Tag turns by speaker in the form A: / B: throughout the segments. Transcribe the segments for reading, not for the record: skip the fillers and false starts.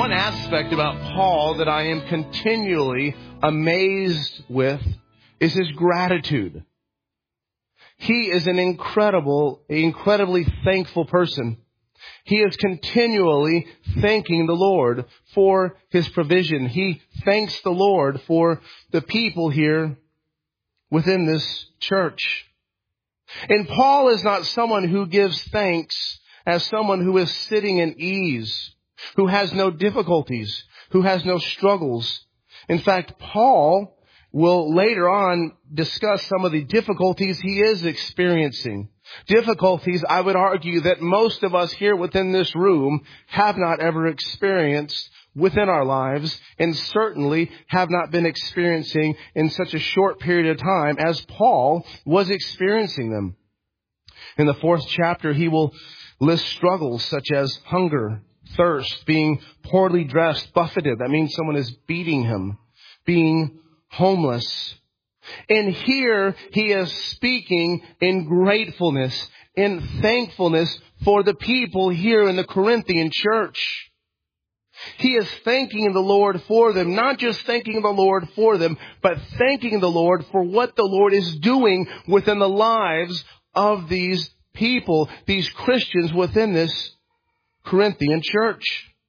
A: one aspect about Paul that I am continually amazed with is his gratitude. He is an incredibly thankful person. He is continually thanking the Lord for his provision. He thanks the Lord for the people here within this church. And Paul is not someone who gives thanks as someone who is sitting in ease, who has no difficulties, who has no struggles. In fact, Paul will later on discuss some of the difficulties he is experiencing. Difficulties, I would argue, that most of us here within this room have not ever experienced within our lives, and certainly have not been experiencing in such a short period of time as Paul was experiencing them. In the 4th chapter, he will list struggles such as hunger, thirst, being poorly dressed, buffeted. That means someone is beating him, being homeless. And here he is speaking in gratefulness, in thankfulness for the people here in the Corinthian church. He is thanking the Lord for them, not just thanking the Lord for them, but thanking the Lord for what the Lord is doing within the lives of these people, these Christians within this Corinthian church.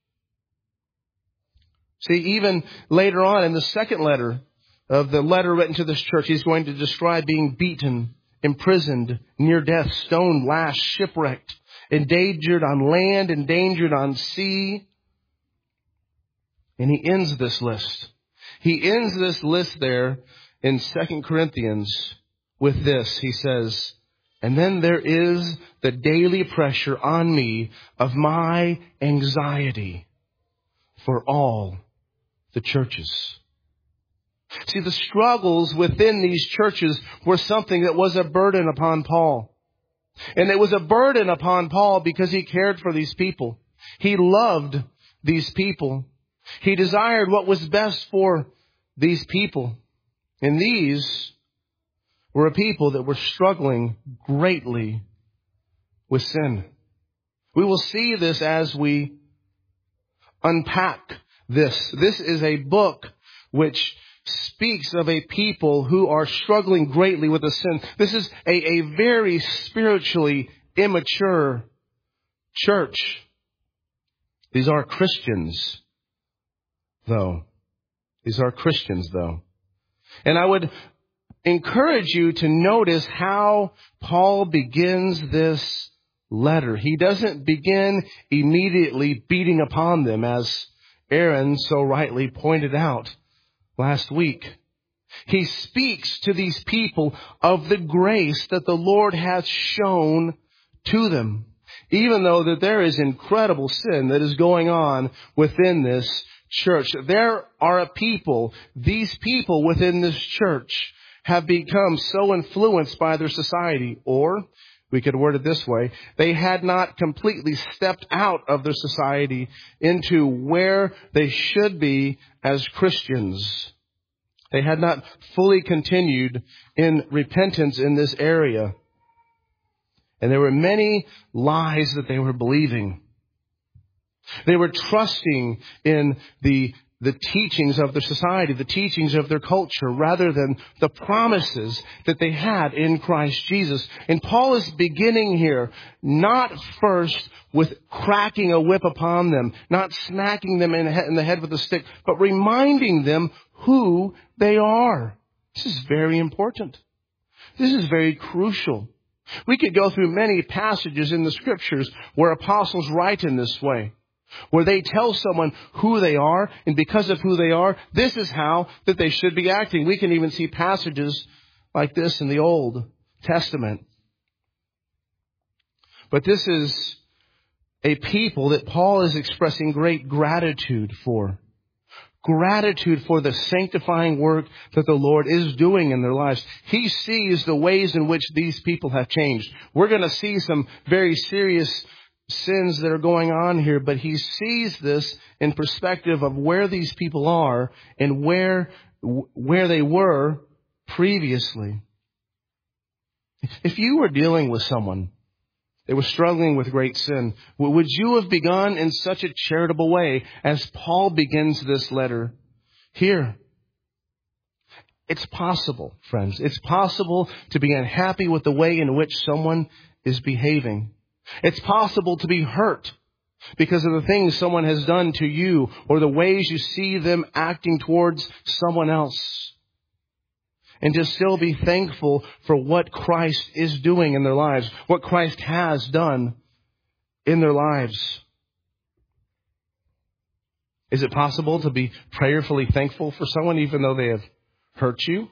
A: See, even later on in the second letter of the letter written to this church, he's going to describe being beaten, imprisoned, near death, stoned, lashed, shipwrecked, endangered on land, endangered on sea. And he ends this list. He ends this list there in 2 Corinthians with this. He says, and then there is the daily pressure on me of my anxiety for all the churches. See, the struggles within these churches were something that was a burden upon Paul. And it was a burden upon Paul because he cared for these people. He loved these people. He desired what was best for these people. And these were a people that were struggling greatly with sin. We will see this as we unpack this. This is a book which speaks of a people who are struggling greatly with the sin. This is a very spiritually immature church. These are Christians, though. These are Christians, though. And I would encourage you to notice how Paul begins this letter. He doesn't begin immediately beating upon them, as Aaron so rightly pointed out last week. He speaks to these people of the grace that the Lord has shown to them, even though that there is incredible sin that is going on within this church. There are a people, these people within this church have become so influenced by their society, or we could word it this way, they had not completely stepped out of their society into where they should be as Christians. They had not fully continued in repentance in this area. And there were many lies that they were believing. They were trusting in the teachings of their society, the teachings of their culture, rather than the promises that they had in Christ Jesus. And Paul is beginning here, not first with cracking a whip upon them, not smacking them in the head with a stick, but reminding them who they are. This is very important. This is very crucial. We could go through many passages in the Scriptures where apostles write in this way, where they tell someone who they are, and because of who they are, this is how that they should be acting. We can even see passages like this in the Old Testament. But this is a people that Paul is expressing great gratitude for. Gratitude for the sanctifying work that the Lord is doing in their lives. He sees the ways in which these people have changed. We're going to see some very serious sins that are going on here, but he sees this in perspective of where these people are and where they were previously. If you were dealing with someone They were struggling with great sin. Would you have begun in such a charitable way as Paul begins this letter here? It's possible, friends. It's possible to be unhappy with the way in which someone is behaving. It's possible to be hurt because of the things someone has done to you or the ways you see them acting towards someone else. And to still be thankful for what Christ is doing in their lives, what Christ has done in their lives. Is it possible to be prayerfully thankful for someone even though they have hurt you?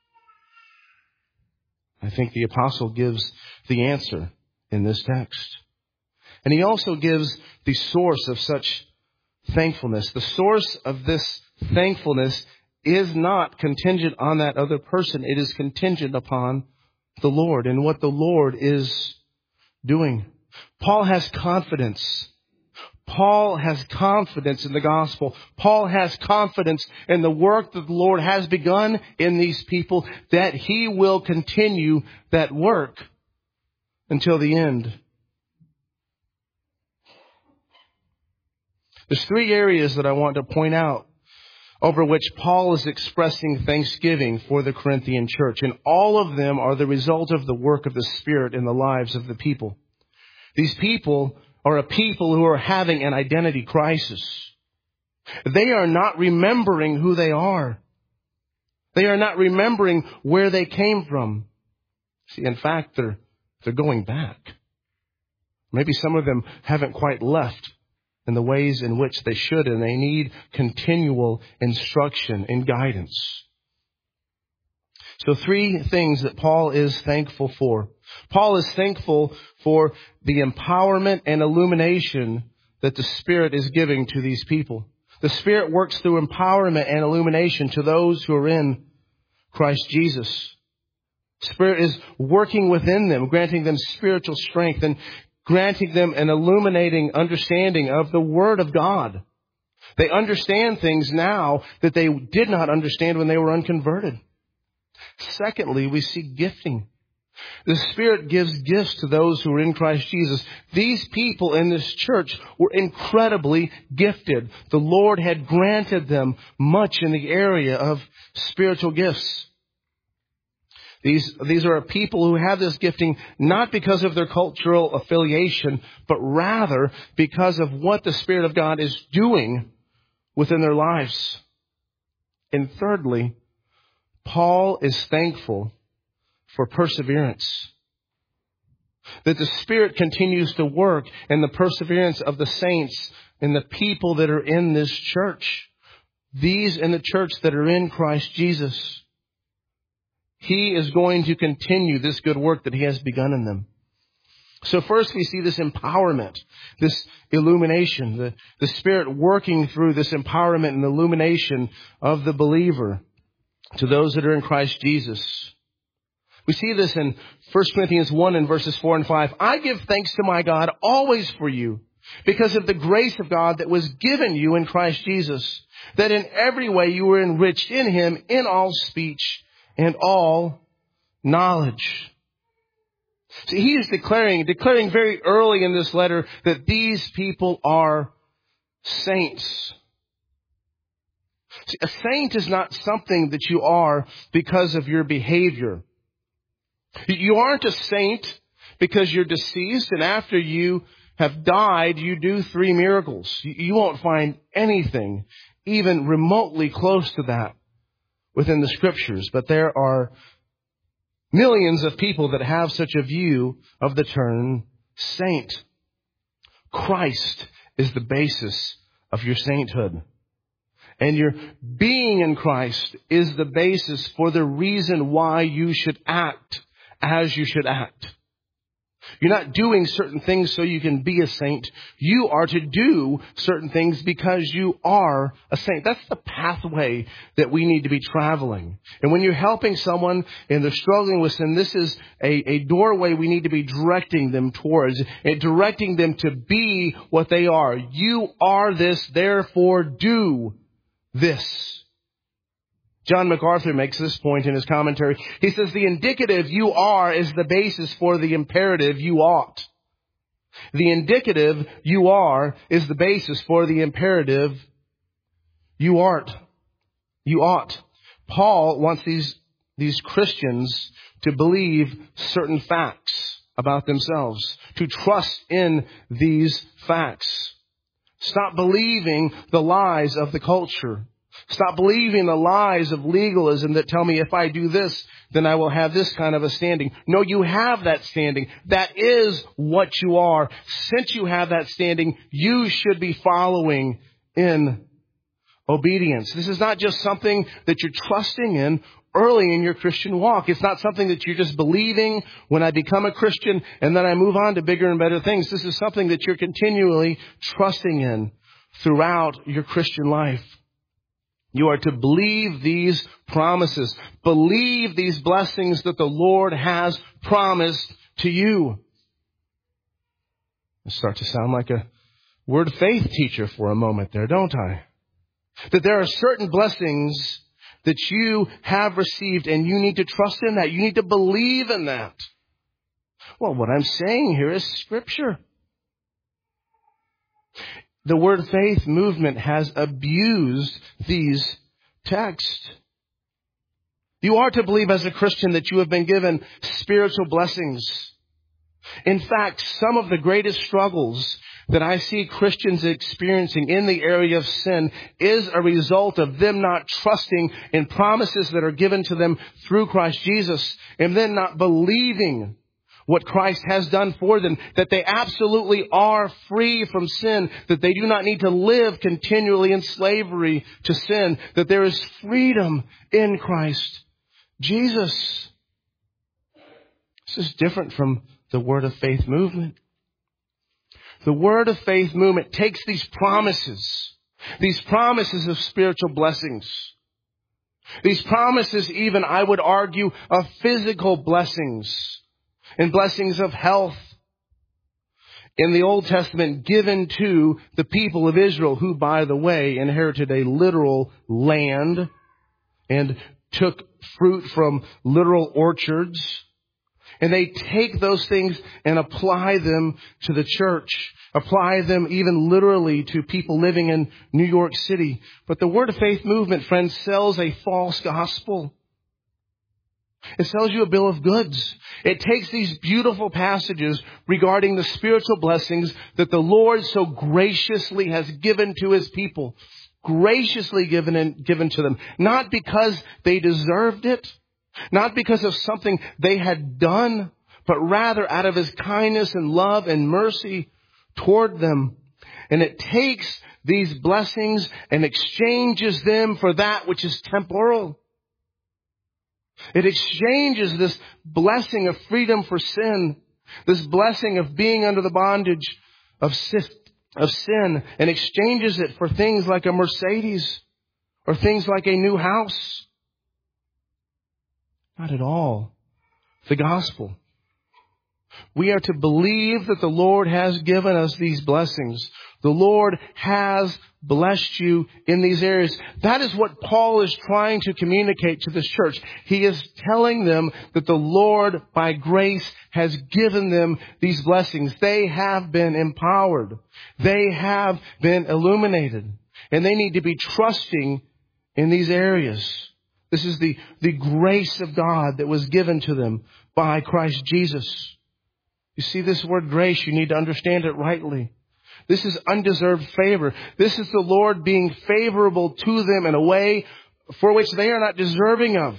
A: I think the apostle gives the answer in this text. And he also gives the source of such thankfulness. The source of this thankfulness is not contingent on that other person. It is contingent upon the Lord and what the Lord is doing. Paul has confidence. Paul has confidence in the gospel. Paul has confidence in the work that the Lord has begun in these people, that he will continue that work until the end. There's three areas that I want to point out over which Paul is expressing thanksgiving for the Corinthian church. And all of them are the result of the work of the Spirit in the lives of the people. These people are a people who are having an identity crisis. They are not remembering who they are. They are not remembering where they came from. See, in fact, they're going back. Maybe some of them haven't quite left in the ways in which they should, and they need continual instruction and guidance. So three things that Paul is thankful for. Paul is thankful for the empowerment and illumination that the Spirit is giving to these people. The Spirit works through empowerment and illumination to those who are in Christ Jesus. Spirit is working within them, granting them spiritual strength and granting them an illuminating understanding of the Word of God. They understand things now that they did not understand when they were unconverted. Secondly, we see gifting. The Spirit gives gifts to those who are in Christ Jesus. These people in this church were incredibly gifted. The Lord had granted them much in the area of spiritual gifts. These are people who have this gifting not because of their cultural affiliation, but rather because of what the Spirit of God is doing within their lives. And thirdly, Paul is thankful for perseverance. That the Spirit continues to work in the perseverance of the saints and the people that are in this church. These in the church that are in Christ Jesus. He is going to continue this good work that he has begun in them. So first we see this empowerment, this illumination, the Spirit working through this empowerment and illumination of the believer to those that are in Christ Jesus. We see this in 1 Corinthians 1 and verses 4 and 5. I give thanks to my God always for you, because of the grace of God that was given you in Christ Jesus, that in every way you were enriched in him in all speech and all knowledge. See, he is declaring very early in this letter that these people are saints. See, a saint is not something that you are because of your behavior. You aren't a saint because you're deceased and after you have died, you do 3 miracles. You won't find anything even remotely close to that within the Scriptures. But there are millions of people that have such a view of the term saint. Christ is the basis of your sainthood. And your being in Christ is the basis for the reason why you should act as you should act. You're not doing certain things so you can be a saint. You are to do certain things because you are a saint. That's the pathway that we need to be traveling. And when you're helping someone and they're struggling with sin, this is a doorway we need to be directing them towards, and directing them to be what they are. You are this, therefore do this. John MacArthur makes this point in his commentary. He says the indicative you are is the basis for the imperative you ought. The indicative, you are, is the basis for the imperative, you art. You ought. Paul wants these Christians to believe certain facts about themselves, to trust in these facts. Stop believing the lies of the culture. Stop believing the lies of legalism that tell me if I do this, then I will have this kind of a standing. No, you have that standing. That is what you are. Since you have that standing, you should be following in obedience. This is not just something that you're trusting in early in your Christian walk. It's not something that you're just believing when I become a Christian and then I move on to bigger and better things. This is something that you're continually trusting in throughout your Christian life. You are to believe these promises. Believe these blessings that the Lord has promised to you. I start to sound like a word of faith teacher for a moment there, don't I? That there are certain blessings that you have received and you need to trust in that. You need to believe in that. Well, what I'm saying here is Scripture. The Word Faith movement has abused these texts. You are to believe as a Christian that you have been given spiritual blessings. In fact, some of the greatest struggles that I see Christians experiencing in the area of sin is a result of them not trusting in promises that are given to them through Christ Jesus, and then not believing what Christ has done for them, that they absolutely are free from sin, that they do not need to live continually in slavery to sin, that there is freedom in Christ Jesus. This is different from the Word of Faith movement. The Word of Faith movement takes these promises of spiritual blessings, these promises even, I would argue, of physical blessings and blessings of health in the Old Testament given to the people of Israel, who, by the way, inherited a literal land and took fruit from literal orchards. And they take those things and apply them to the church, apply them even literally to people living in New York City. But the Word of Faith movement, friends, sells a false gospel. It sells you a bill of goods. It takes these beautiful passages regarding the spiritual blessings that the Lord so graciously has given to His people, graciously given to them, not because they deserved it, not because of something they had done, but rather out of His kindness and love and mercy toward them. And it takes these blessings and exchanges them for that which is temporal. It exchanges this blessing of freedom for sin, this blessing of being under the bondage of sin, and exchanges it for things like a Mercedes or things like a new house. Not at all the gospel. We are to believe that the Lord has given us these blessings. The Lord has blessed you in these areas. That is what Paul is trying to communicate to this church. He is telling them that the Lord, by grace, has given them these blessings. They have been empowered. They have been illuminated. And they need to be trusting in these areas. This is the grace of God that was given to them by Christ Jesus. You see this word grace, you need to understand it rightly. This is undeserved favor. This is the Lord being favorable to them in a way for which they are not deserving of.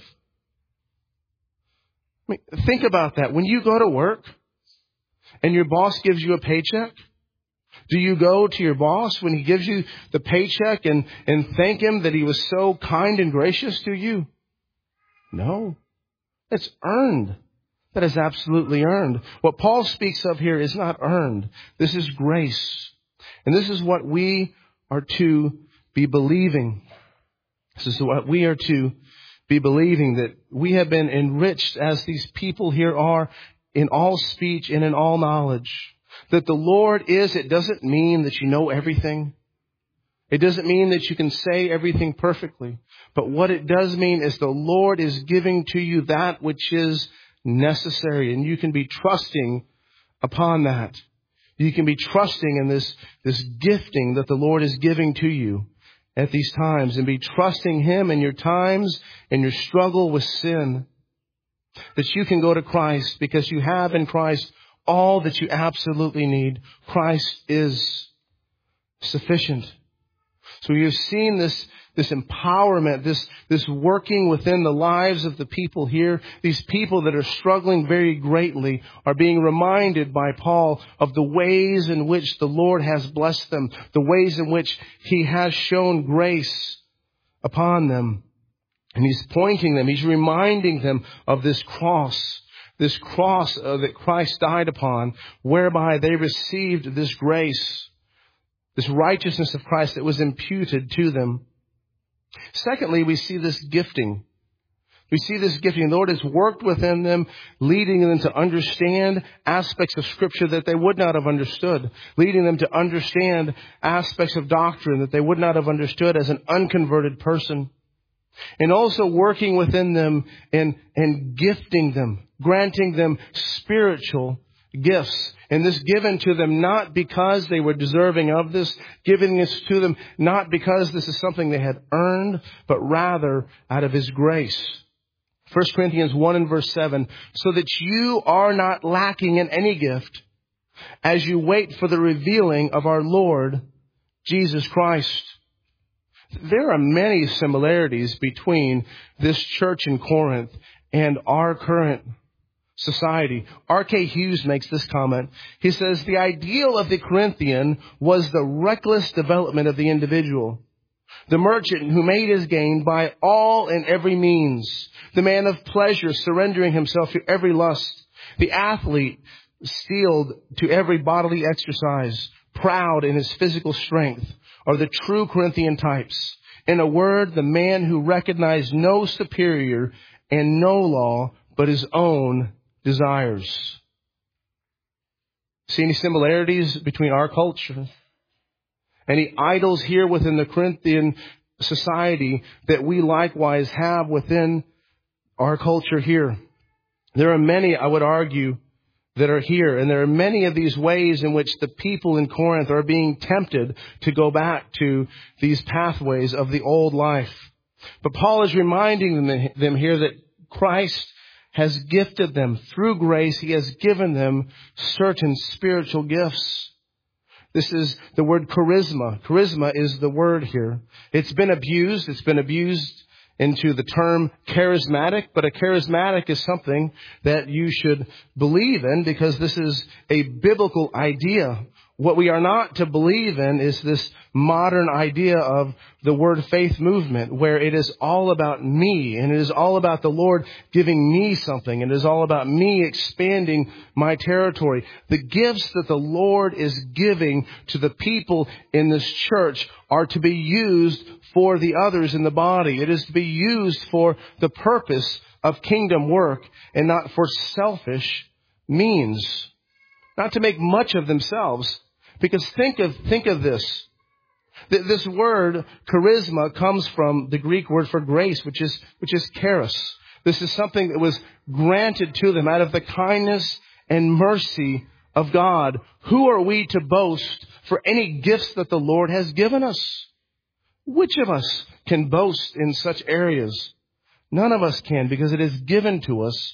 A: I mean, think about that. When you go to work and your boss gives you a paycheck, do you go to your boss when he gives you the paycheck and thank him that he was so kind and gracious to you? No. It's earned. That is absolutely earned. What Paul speaks of here is not earned. This is grace. And this is what we are to be believing. This is what we are to be believing, that we have been enriched as these people here are in all speech and in all knowledge. That the Lord is, it doesn't mean that you know everything. It doesn't mean that you can say everything perfectly. But what it does mean is the Lord is giving to you that which is necessary, and you can be trusting upon that. You can be trusting in this gifting that the Lord is giving to you at these times, and be trusting Him in your times and your struggle with sin. That you can go to Christ because you have in Christ all that you absolutely need. Christ is sufficient. So you've seen this empowerment, this working within the lives of the people here. These people that are struggling very greatly are being reminded by Paul of the ways in which the Lord has blessed them, the ways in which He has shown grace upon them. And He's pointing them, He's reminding them of this cross that Christ died upon, whereby they received this grace, this righteousness of Christ that was imputed to them. Secondly, we see this gifting. We see this gifting. The Lord has worked within them, leading them to understand aspects of Scripture that they would not have understood, leading them to understand aspects of doctrine that they would not have understood as an unconverted person. And also working within them and gifting them, granting them spiritual gifts. And this given to them not because they were deserving of this, giving this to them not because this is something they had earned, but rather out of His grace. 1 Corinthians 1 and verse 7, so that you are not lacking in any gift as you wait for the revealing of our Lord Jesus Christ. There are many similarities between this church in Corinth and our current society. R.K. Hughes makes this comment. He says, the ideal of the Corinthian was the reckless development of the individual. The merchant who made his gain by all and every means. The man of pleasure surrendering himself to every lust. The athlete steeled to every bodily exercise. Proud in his physical strength. Are the true Corinthian types. In a word, the man who recognized no superior and no law but his own desires. See any similarities between our culture? Any idols here within the Corinthian society that we likewise have within our culture here? There are many, I would argue, that are here. And there are many of these ways in which the people in Corinth are being tempted to go back to these pathways of the old life. But Paul is reminding them here that Christ has gifted them. Through grace, He has given them certain spiritual gifts. This is the word charisma. Charisma is the word here. It's been abused. It's been abused into the term charismatic, but a charismatic is something that you should believe in because this is a biblical idea. What we are not to believe in is this modern idea of the word faith movement where it is all about me and it is all about the Lord giving me something. And it is all about me expanding my territory. The gifts that the Lord is giving to the people in this church are to be used for the others in the body. It is to be used for the purpose of kingdom work and not for selfish means. Not to make much of themselves. Because think of this. This word charisma comes from the Greek word for grace, which is charis. This is something that was granted to them out of the kindness and mercy of God. Who are we to boast for any gifts that the Lord has given us? Which of us can boast in such areas? None of us can, because it is given to us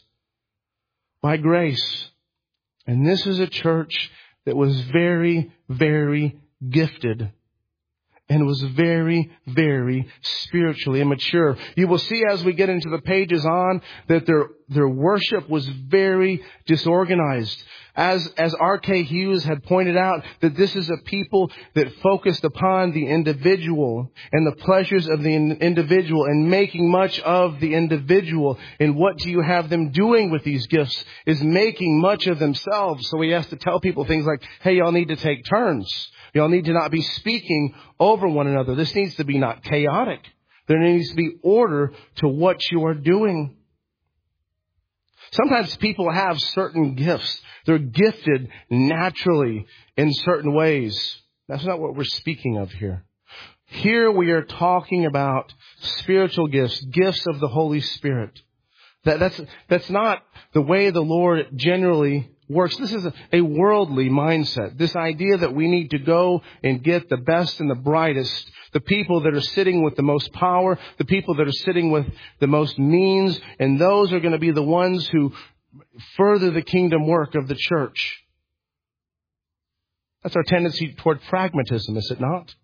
A: by grace. And this is a church that was very, very gifted and was very, very spiritually immature. You will see as we get into the pages on that their worship was very disorganized. As R.K. Hughes had pointed out, that this is a people that focused upon the individual and the pleasures of the individual and making much of the individual. And what do you have them doing with these gifts is making much of themselves. So he has to tell people things like, hey, y'all need to take turns. Y'all need to not be speaking over one another. This needs to be not chaotic. There needs to be order to what you are doing. Sometimes people have certain gifts. They're gifted naturally in certain ways. That's not what we're speaking of here. Here we are talking about spiritual gifts, gifts of the Holy Spirit. That's not the way the Lord generally works. This is a worldly mindset. This idea that we need to go and get the best and the brightest, the people that are sitting with the most power, the people that are sitting with the most means, and those are going to be the ones who further the kingdom work of the church. That's our tendency toward pragmatism, is it not?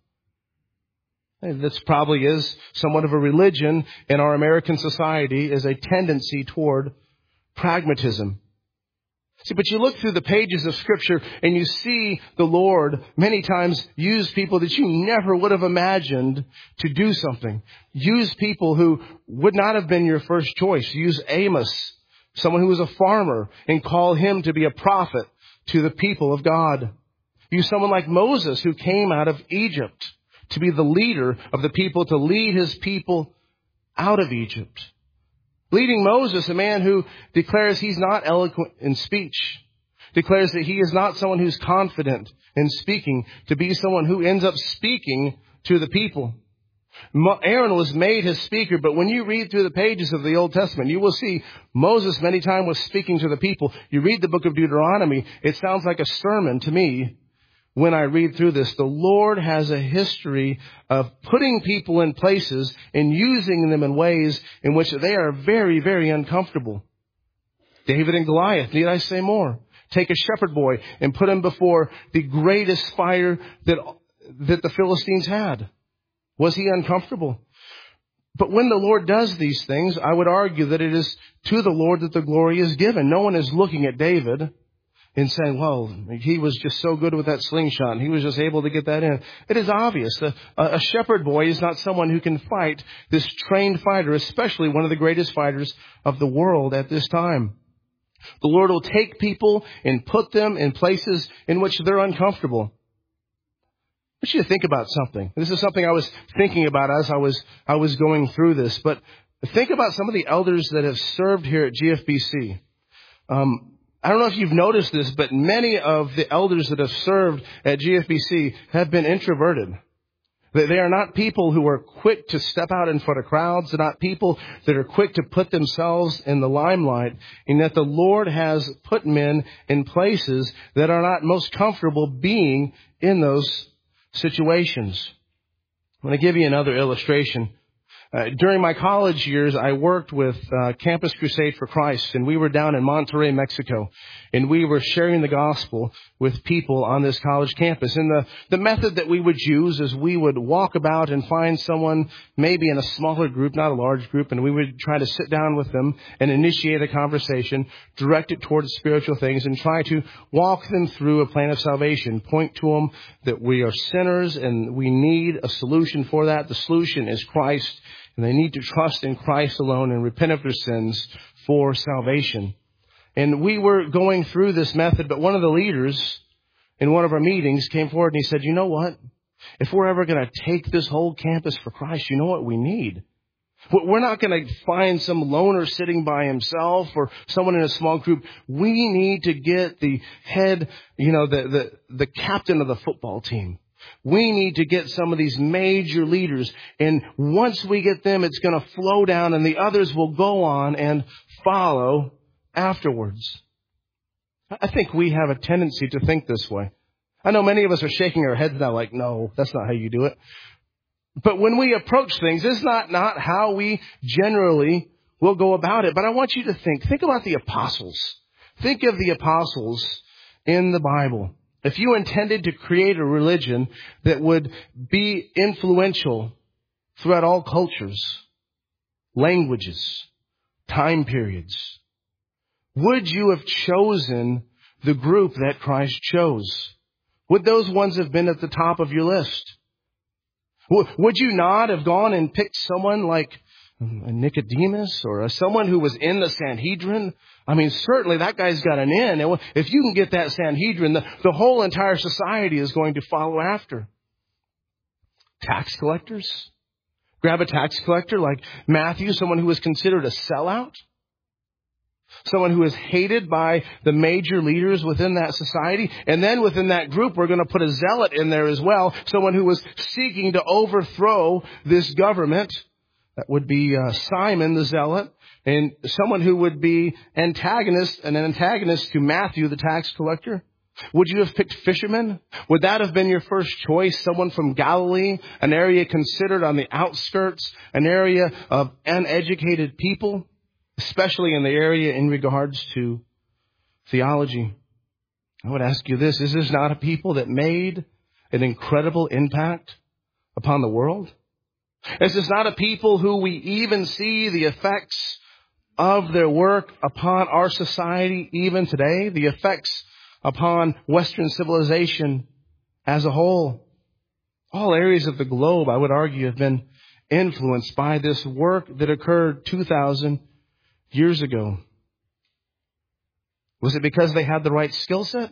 A: This probably is somewhat of a religion in our American society, is a tendency toward pragmatism. See, but you look through the pages of Scripture and you see the Lord many times use people that you never would have imagined to do something. Use people who would not have been your first choice. Use Amos, someone who was a farmer, and call him to be a prophet to the people of God. Use someone like Moses, who came out of Egypt to be the leader of the people, to lead his people out of Egypt. Leading Moses, a man who declares he's not eloquent in speech, declares that he is not someone who's confident in speaking, to be someone who ends up speaking to the people. Aaron was made his speaker, but when you read through the pages of the Old Testament, you will see Moses many times was speaking to the people. You read the book of Deuteronomy, it sounds like a sermon to me. When I read through this, the Lord has a history of putting people in places and using them in ways in which they are very, very uncomfortable. David and Goliath, need I say more? Take a shepherd boy and put him before the greatest fighter that the Philistines had. Was he uncomfortable? But when the Lord does these things, I would argue that it is to the Lord that the glory is given. No one is looking at David and saying, well, he was just so good with that slingshot and he was just able to get that in. It is obvious that a shepherd boy is not someone who can fight this trained fighter, especially one of the greatest fighters of the world at this time. The Lord will take people and put them in places in which they're uncomfortable. I want you to think about something. This is something I was thinking about as I was going through this. But think about some of the elders that have served here at GFBC. I don't know if you've noticed this, but many of the elders that have served at GFBC have been introverted. They are not people who are quick to step out in front of crowds. They're not people that are quick to put themselves in the limelight. And that the Lord has put men in places that are not most comfortable being in those situations. I'm going to give you another illustration. During my college years, I worked with Campus Crusade for Christ, and we were down in Monterrey, Mexico, and we were sharing the gospel with people on this college campus. And the method that we would use is we would walk about and find someone maybe in a smaller group, not a large group, and we would try to sit down with them and initiate a conversation, direct it towards spiritual things, and try to walk them through a plan of salvation, point to them that we are sinners and we need a solution for that. The solution is Christ. And they need to trust in Christ alone and repent of their sins for salvation. And we were going through this method, but one of the leaders in one of our meetings came forward and he said, you know what? If we're ever going to take this whole campus for Christ, you know what we need? We're not going to find some loner sitting by himself or someone in a small group. We need to get the head, the captain of the football team. We need to get some of these major leaders, and once we get them, it's going to flow down, and the others will go on and follow afterwards. I think we have a tendency to think this way. I know many of us are shaking our heads now like, no, that's not how you do it. But when we approach things, it's not how we generally will go about it. But I want you to think about the apostles. Think of the apostles in the Bible. If you intended to create a religion that would be influential throughout all cultures, languages, time periods, would you have chosen the group that Christ chose? Would those ones have been at the top of your list? Would you not have gone and picked someone like a Nicodemus or someone who was in the Sanhedrin? I mean, certainly that guy's got an in. And if you can get that Sanhedrin, the whole entire society is going to follow after. Tax collectors? Grab a tax collector like Matthew, someone who was considered a sellout. Someone who is hated by the major leaders within that society. And then within that group, we're going to put a zealot in there as well. Someone who was seeking to overthrow this government. That would be Simon the Zealot. And someone who would be an antagonist to Matthew, the tax collector? Would you have picked fishermen? Would that have been your first choice? Someone from Galilee, an area considered on the outskirts, an area of uneducated people, especially in the area in regards to theology. I would ask you this, is this not a people that made an incredible impact upon the world? Is this not a people who we even see the effects of their work upon our society even today? The effects upon Western civilization as a whole. All areas of the globe, I would argue, have been influenced by this work that occurred 2,000 years ago. Was it because they had the right skill set?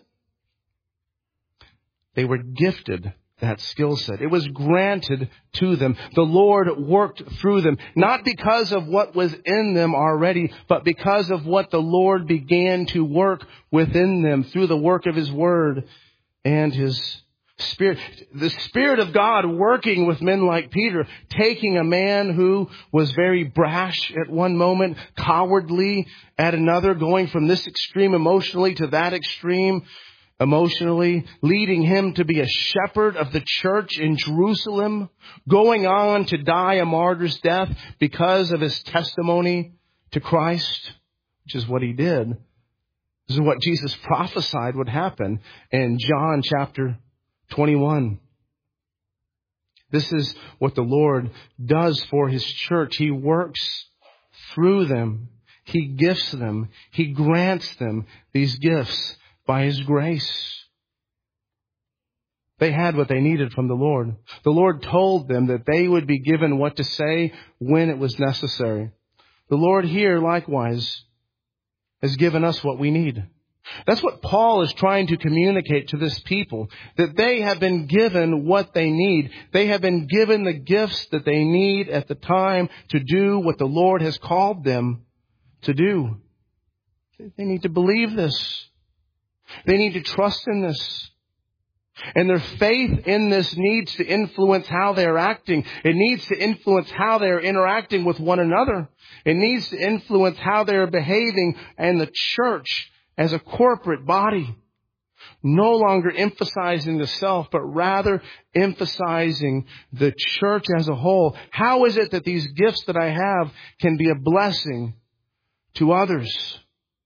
A: They were gifted that skill set. It was granted to them. The Lord worked through them, not because of what was in them already, but because of what the Lord began to work within them through the work of His Word and His Spirit. The Spirit of God working with men like Peter, taking a man who was very brash at one moment, cowardly at another, going from this extreme emotionally to that extreme emotionally, leading him to be a shepherd of the church in Jerusalem, going on to die a martyr's death because of his testimony to Christ, which is what he did. This is what Jesus prophesied would happen in John chapter 21. This is what the Lord does for His church. He works through them. He gifts them. He grants them these gifts by His grace. They had what they needed from the Lord. The Lord told them that they would be given what to say when it was necessary. The Lord here, likewise, has given us what we need. That's what Paul is trying to communicate to this people, that they have been given what they need. They have been given the gifts that they need at the time to do what the Lord has called them to do. They need to believe this. They need to trust in this. And their faith in this needs to influence how they're acting. It needs to influence how they're interacting with one another. It needs to influence how they're behaving in the church as a corporate body. No longer emphasizing the self, but rather emphasizing the church as a whole. How is it that these gifts that I have can be a blessing to others?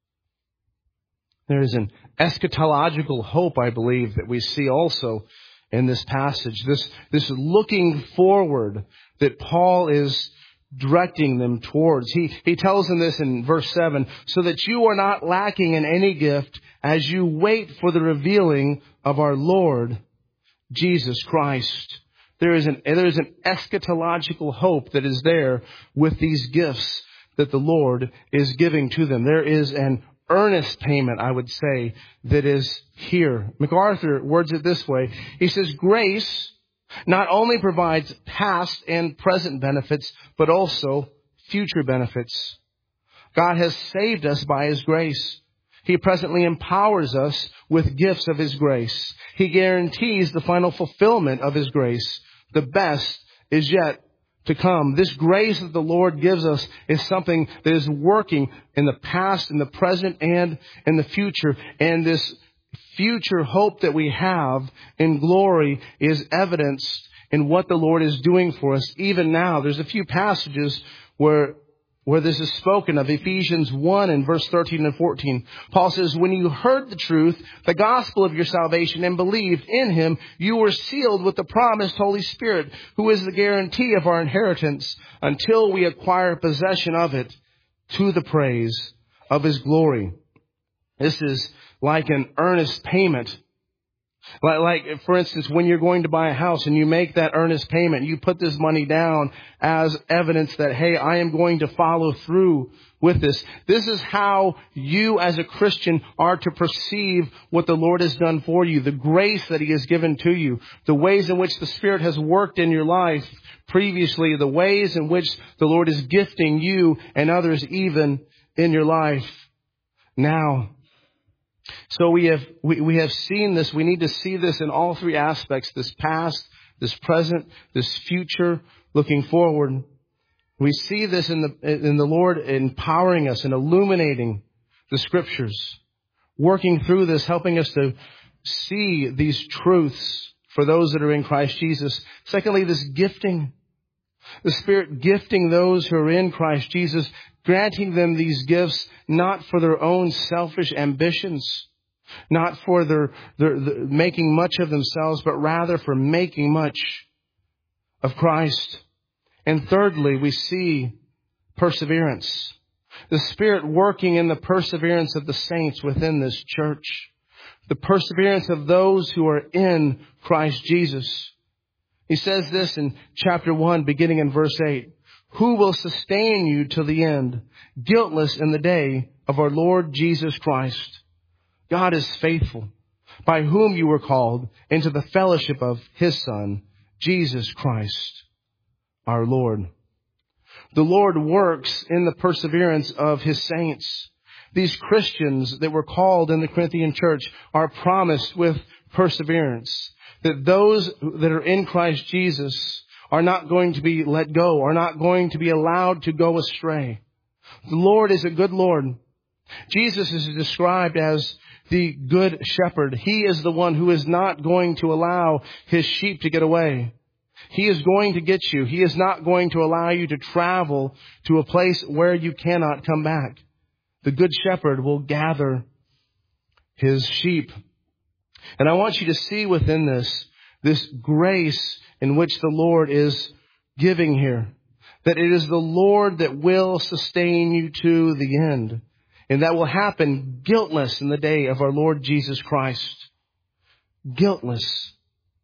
A: There is an eschatological hope, I believe, that we see also in this passage. This looking forward that Paul is directing them towards. He tells them this in verse 7, so that you are not lacking in any gift as you wait for the revealing of our Lord Jesus Christ. There is an eschatological hope that is there with these gifts that the Lord is giving to them. There is an earnest payment, I would say, that is here. MacArthur words it this way. He says, grace not only provides past and present benefits, but also future benefits. God has saved us by His grace. He presently empowers us with gifts of His grace. He guarantees the final fulfillment of His grace. The best is yet to come. This grace that the Lord gives us is something that is working in the past, in the present, and in the future. And this future hope that we have in glory is evidenced in what the Lord is doing for us even now. There's a few passages where this is spoken of. Ephesians 1 and verse 13 and 14. Paul says, when you heard the truth, the gospel of your salvation, and believed in Him, you were sealed with the promised Holy Spirit, who is the guarantee of our inheritance until we acquire possession of it to the praise of His glory. This is like an earnest payment. Like, for instance, when you're going to buy a house and you make that earnest payment, you put this money down as evidence that, hey, I am going to follow through with this. This is how you as a Christian are to perceive what the Lord has done for you, the grace that He has given to you, the ways in which the Spirit has worked in your life previously, the ways in which the Lord is gifting you and others even in your life now. So we have seen this. We need to see this in all three aspects: this past, this present, this future, looking forward. We see this in the Lord empowering us and illuminating the Scriptures, working through this, helping us to see these truths for those that are in Christ Jesus. Secondly, this gifting. The Spirit gifting those who are in Christ Jesus, granting them these gifts not for their own selfish ambitions, not for their making much of themselves, but rather for making much of Christ. And thirdly, we see perseverance. The Spirit working in the perseverance of the saints within this church. The perseverance of those who are in Christ Jesus. He says this in chapter 1, beginning in verse 8. Who will sustain you till the end, guiltless in the day of our Lord Jesus Christ? God is faithful, by whom you were called into the fellowship of His Son, Jesus Christ, our Lord. The Lord works in the perseverance of His saints. These Christians that were called in the Corinthian church are promised with perseverance. That those that are in Christ Jesus are not going to be let go, are not going to be allowed to go astray. The Lord is a good Lord. Jesus is described as the good shepherd. He is the one who is not going to allow His sheep to get away. He is going to get you. He is not going to allow you to travel to a place where you cannot come back. The good shepherd will gather His sheep. And I want you to see within this grace in which the Lord is giving here, that it is the Lord that will sustain you to the end. And that will happen guiltless in the day of our Lord Jesus Christ. Guiltless.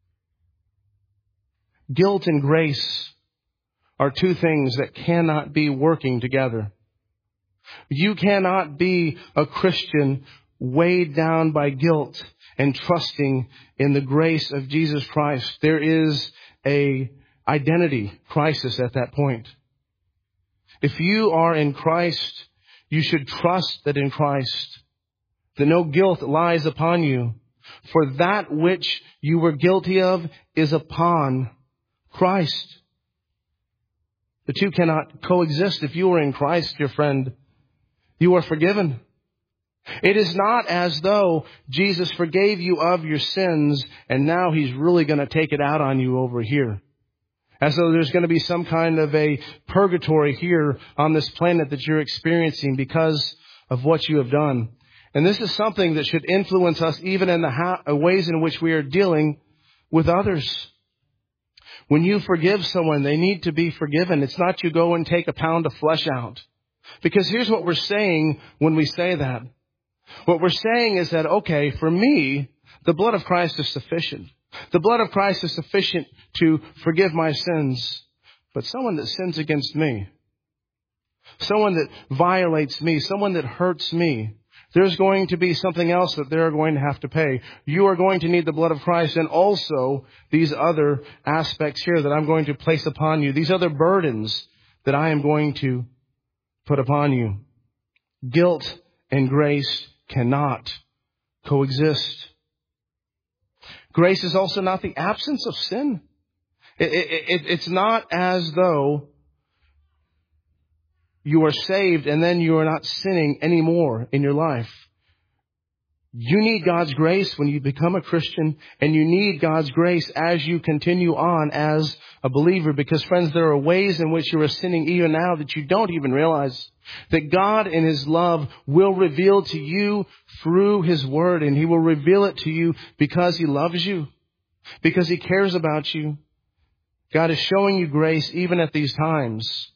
A: Guilt and grace are two things that cannot be working together. You cannot be a Christian weighed down by guilt and trusting in the grace of Jesus Christ. There is a identity crisis at that point. If you are in Christ, you should trust that in Christ, that no guilt lies upon you. For that which you were guilty of is upon Christ. The two cannot coexist. If you are in Christ, dear friend, you are forgiven. It is not as though Jesus forgave you of your sins and now He's really going to take it out on you over here. As though there's going to be some kind of a purgatory here on this planet that you're experiencing because of what you have done. And this is something that should influence us even in the ways in which we are dealing with others. When you forgive someone, they need to be forgiven. It's not you go and take a pound of flesh out. Because here's what we're saying when we say that. What we're saying is that, okay, for me, the blood of Christ is sufficient. The blood of Christ is sufficient to forgive my sins. But someone that sins against me, someone that violates me, someone that hurts me, there's going to be something else that they're going to have to pay. You are going to need the blood of Christ and also these other aspects here that I'm going to place upon you. These other burdens that I am going to put upon you. Guilt and grace cannot coexist. Grace is also not the absence of sin. It's not as though you are saved and then you are not sinning anymore in your life. You need God's grace when you become a Christian, and you need God's grace as you continue on as a believer. Because, friends, there are ways in which you are sinning even now that you don't even realize. That God in His love will reveal to you through His Word, and He will reveal it to you because He loves you, because He cares about you. God is showing you grace even at these times.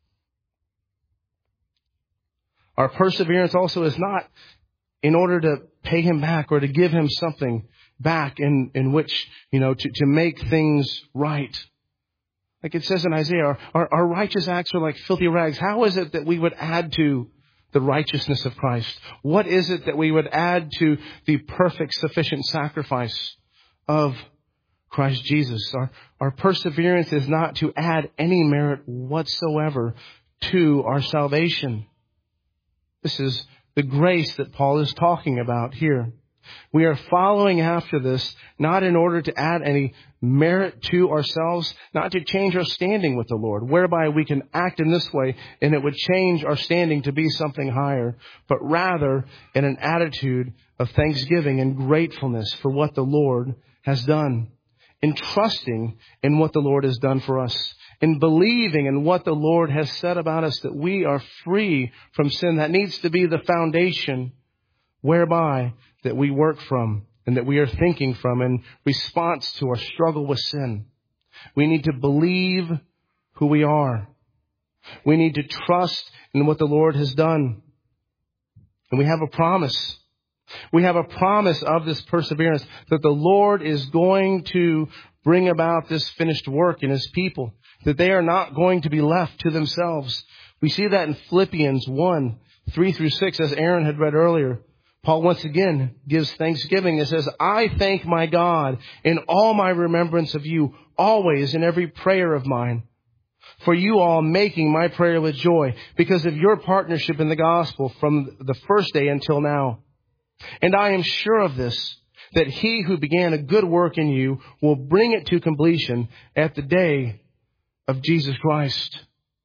A: Our perseverance also is not in order to pay Him back or to give Him something back in which, to make things right. Like it says in Isaiah, our righteous acts are like filthy rags. How is it that we would add to the righteousness of Christ? What is it that we would add to the perfect, sufficient sacrifice of Christ Jesus? Our perseverance is not to add any merit whatsoever to our salvation. This is the grace that Paul is talking about here. We are following after this, not in order to add any merit to ourselves, not to change our standing with the Lord, whereby we can act in this way and it would change our standing to be something higher, but rather in an attitude of thanksgiving and gratefulness for what the Lord has done, in trusting in what the Lord has done for us, in believing in what the Lord has said about us, that we are free from sin. That needs to be the foundation whereby that we work from and that we are thinking from in response to our struggle with sin. We need to believe who we are. We need to trust in what the Lord has done. And we have a promise. We have a promise of this perseverance that the Lord is going to bring about this finished work in His people, that they are not going to be left to themselves. We see that in Philippians 1, 3 through 6, as Aaron had read earlier. Paul once again gives thanksgiving. It says, I thank my God in all my remembrance of you, always in every prayer of mine, for you all making my prayer with joy because of your partnership in the gospel from the first day until now. And I am sure of this, that He who began a good work in you will bring it to completion at the day of Jesus Christ.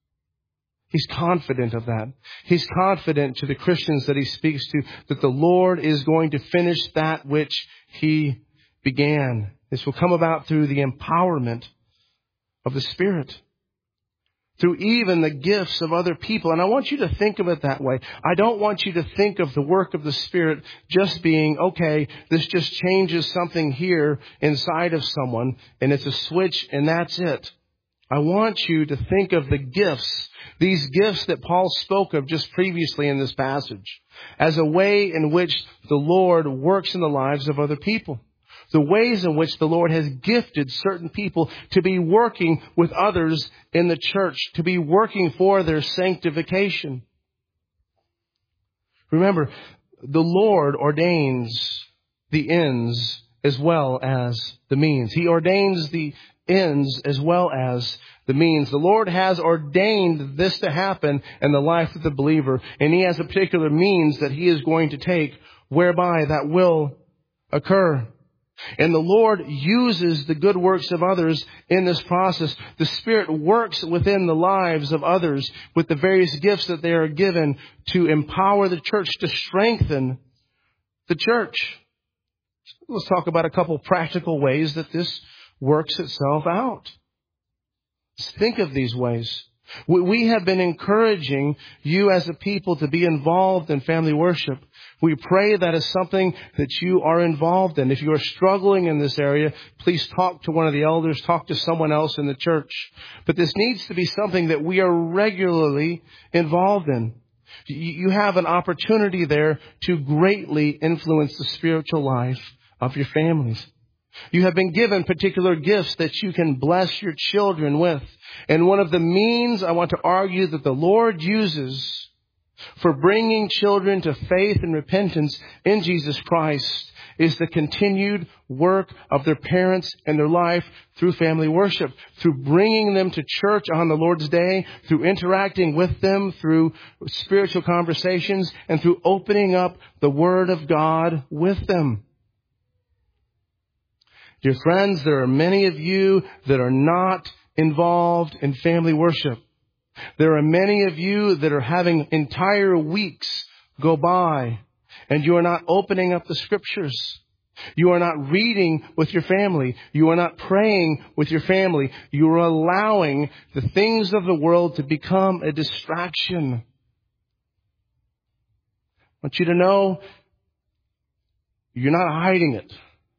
A: He's confident of that. He's confident to the Christians that he speaks to that the Lord is going to finish that which He began. This will come about through the empowerment of the Spirit, through even the gifts of other people. And I want you to think of it that way. I don't want you to think of the work of the Spirit just being, okay, this just changes something here inside of someone and it's a switch and that's it. I want you to think of the gifts, these gifts that Paul spoke of just previously in this passage, as a way in which the Lord works in the lives of other people. The ways in which the Lord has gifted certain people to be working with others in the church, to be working for their sanctification. Remember, the Lord ordains the ends as well as the means. He ordains the ends as well as the means. The Lord has ordained this to happen in the life of the believer, and He has a particular means that He is going to take whereby that will occur. And the Lord uses the good works of others in this process. The Spirit works within the lives of others with the various gifts that they are given to empower the church, to strengthen the church. Let's talk about a couple practical ways that this works itself out. Let's think of these ways. We have been encouraging you as a people to be involved in family worship. We pray that is something that you are involved in. If you are struggling in this area, please talk to one of the elders, talk to someone else in the church. But this needs to be something that we are regularly involved in. You have an opportunity there to greatly influence the spiritual life of your families. You have been given particular gifts that you can bless your children with. And one of the means I want to argue that the Lord uses for bringing children to faith and repentance in Jesus Christ is the continued work of their parents in their life through family worship, through bringing them to church on the Lord's Day, through interacting with them, through spiritual conversations, and through opening up the Word of God with them. Dear friends, there are many of you that are not involved in family worship. There are many of you that are having entire weeks go by and you are not opening up the Scriptures. You are not reading with your family. You are not praying with your family. You are allowing the things of the world to become a distraction. I want you to know you're not hiding it.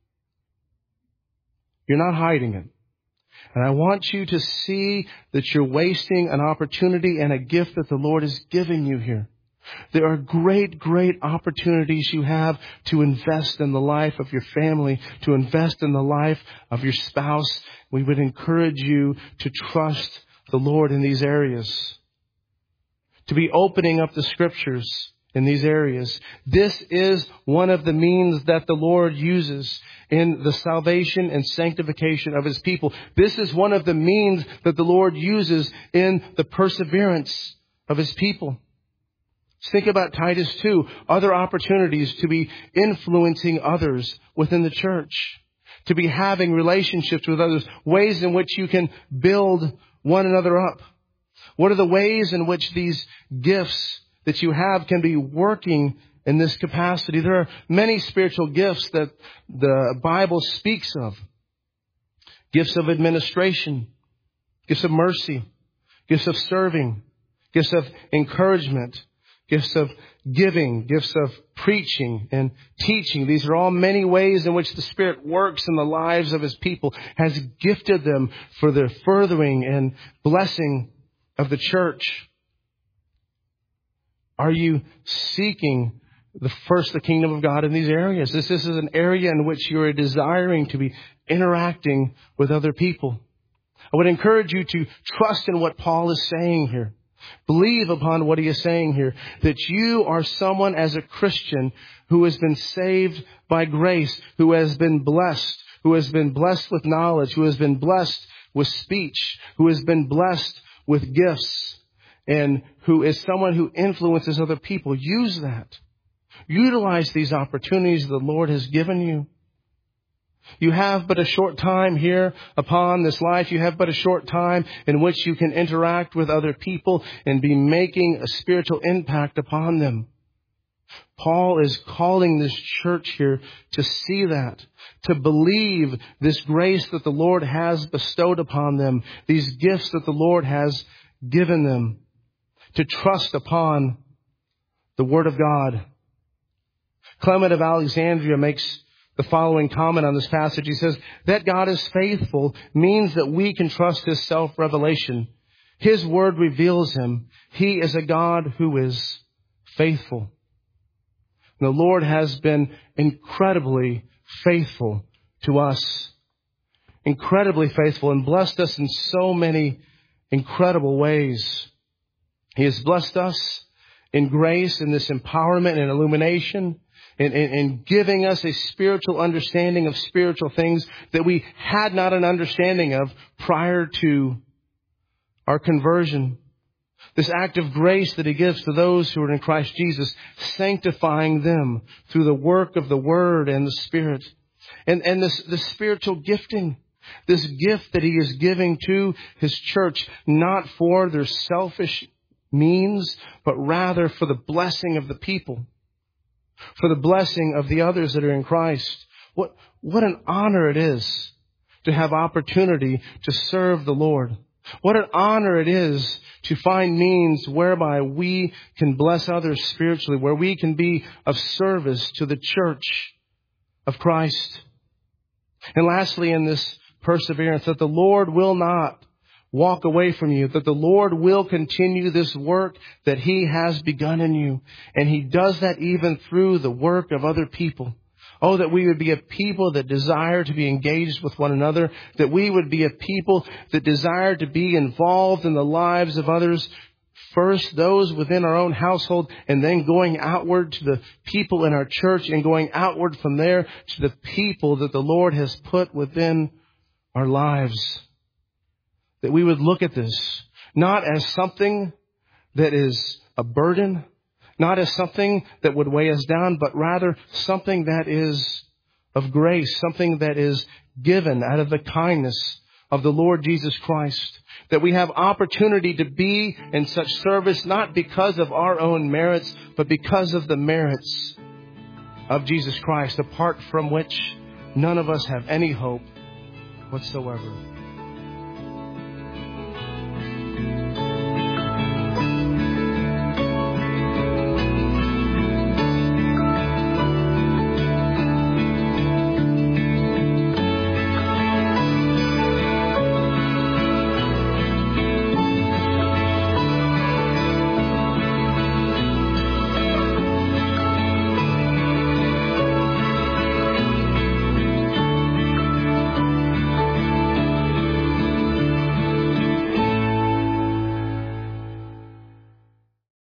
A: You're not hiding it. And I want you to see that you're wasting an opportunity and a gift that the Lord is giving you here. There are great, great opportunities you have to invest in the life of your family, to invest in the life of your spouse. We would encourage you to trust the Lord in these areas, to be opening up the Scriptures in these areas. This is one of the means that the Lord uses in the salvation and sanctification of His people. This is one of the means that the Lord uses in the perseverance of His people. Think about Titus 2, other opportunities to be influencing others within the church, to be having relationships with others, ways in which you can build one another up. What are the ways in which these gifts that you have can be working in this capacity? There are many spiritual gifts that the Bible speaks of. Gifts of administration, gifts of mercy, gifts of serving, gifts of encouragement, gifts of giving, gifts of preaching and teaching. These are all many ways in which the Spirit works in the lives of His people, has gifted them for the furthering and blessing of the church. Are you seeking the kingdom of God in these areas? This is an area in which you are desiring to be interacting with other people. I would encourage you to trust in what Paul is saying here. Believe upon what he is saying here, that you are someone as a Christian who has been saved by grace, who has been blessed with knowledge, who has been blessed with speech, who has been blessed with gifts, and who is someone who influences other people. Use that. Utilize these opportunities the Lord has given you. You have but a short time here upon this life. You have but a short time in which you can interact with other people and be making a spiritual impact upon them. Paul is calling this church here to see that, to believe this grace that the Lord has bestowed upon them, these gifts that the Lord has given them, to trust upon the Word of God. Clement of Alexandria makes the following comment on this passage. He says, that God is faithful means that we can trust His self-revelation. His Word reveals Him. He is a God who is faithful. The Lord has been incredibly faithful to us. Incredibly faithful, and blessed us in so many incredible ways. He has blessed us in grace, in this empowerment and illumination, in giving us a spiritual understanding of spiritual things that we had not an understanding of prior to our conversion. This act of grace that He gives to those who are in Christ Jesus, sanctifying them through the work of the Word and the Spirit. And this spiritual gifting, this gift that He is giving to His church, not for their selfish means, but rather for the blessing of the people, for the blessing of the others that are in Christ. What an honor it is to have opportunity to serve the Lord. What an honor it is to find means whereby we can bless others spiritually, where we can be of service to the church of Christ. And lastly, in this perseverance, that the Lord will not walk away from you, that the Lord will continue this work that He has begun in you. And He does that even through the work of other people. Oh, that we would be a people that desire to be engaged with one another, that we would be a people that desire to be involved in the lives of others, first those within our own household, and then going outward to the people in our church, and going outward from there to the people that the Lord has put within our lives. That we would look at this not as something that is a burden, not as something that would weigh us down, but rather something that is of grace, something that is given out of the kindness of the Lord Jesus Christ. That we have opportunity to be in such service, not because of our own merits, but because of the merits of Jesus Christ, apart from which none of us have any hope whatsoever.